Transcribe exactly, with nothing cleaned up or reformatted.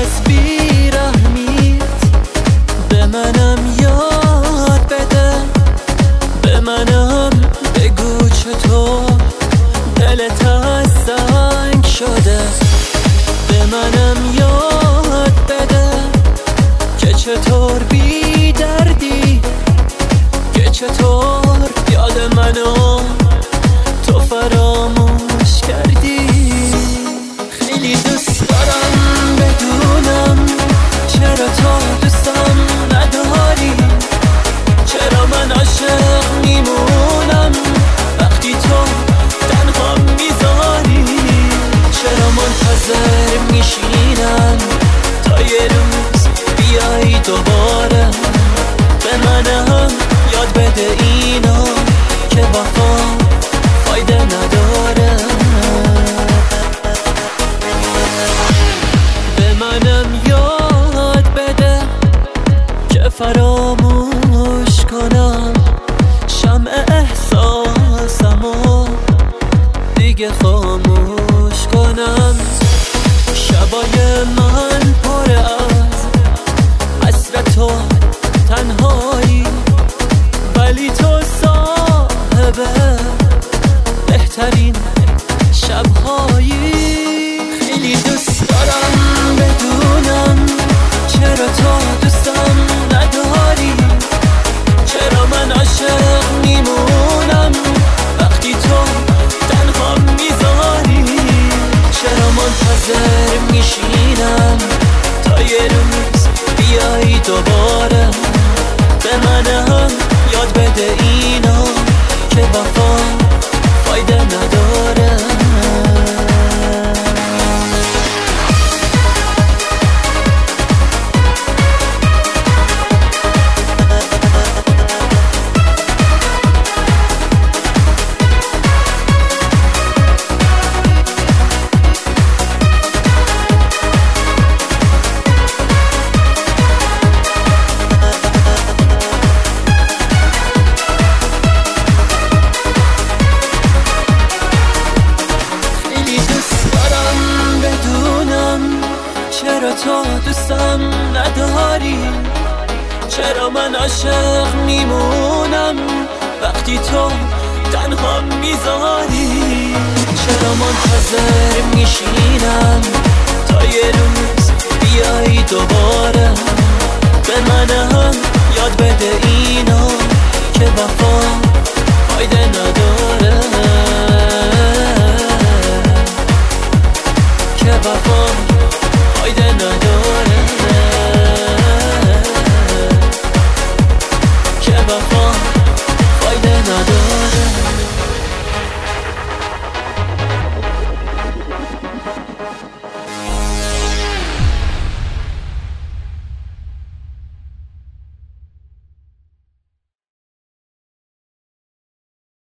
از بیرحمیت به منم یاد بده، به منم بگو چطور دلت از سنگ شده، به منم یاد بده که چطور بی دردی، که چطور یاد منو تو فراموش کردی. خیلی دوست دارم بدونم چرا تو دوستم نداری، چرا من عاشق میمونم وقتی تو تنها میذاری، چرا منتظر میشینم تا یه روز بیایی دوباره به منم یاد بده اینو که وفا فایده نداره، به منم یاد بده که فراموش کنم شمع احساسمو دیگه خاموش کنم. شبای من پر از حسرت و تنهایی، ولی تو صاحب بهترین شبهایی. خیلی دوست دارم بدونم چرا تو دوستم نداری، چرا من عاشق میمونم وقتی تو تنها میذاری، چرا منتظر میشینم تا یه روز بیایی دوباره به منم یاد بده اینو که وفا فایده نداره. چرا تو دوستم نداری، چرا من عاشق میمونم وقتی تو تنها میذاری، چرا منتظر میشینم